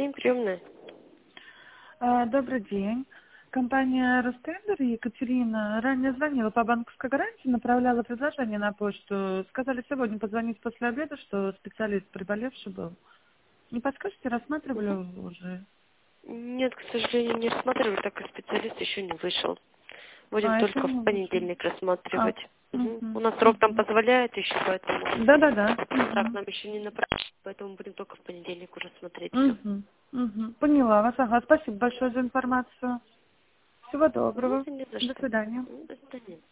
день, приемная. Добрый день. Компания Ростендер, Екатерина, ранее звонила по банковской гарантии, направляла предложение на почту. Сказали сегодня позвонить после обеда, что специалист приболевший был. Не подскажете, рассматривали уже? Нет, к сожалению, не рассматривали, так как специалист еще не вышел. Будем Еще только не в вышел. понедельник рассматривать. У Мгм, нас срок там мгм. позволяет еще, поэтому Да-да-да. так нам еще не направили, поэтому будем только в понедельник уже смотреть все. Мгм, мгм. Поняла вас. Ага, спасибо большое за информацию. Всего доброго. Не за До что. свидания. До свидания.